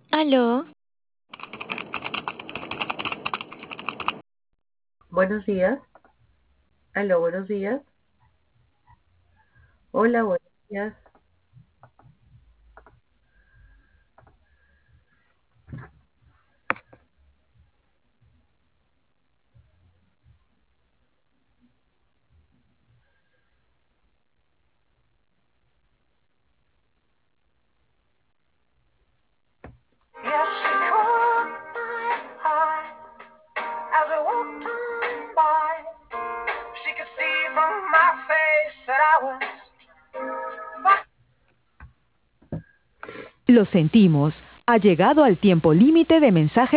Aló, Buenos días. Aló, buenos días. Hola, buenos días. yes, she caught my eye as we walked on by. She could see from my face that I was. Lo sentimos. Ha llegado al tiempo límite de mensaje.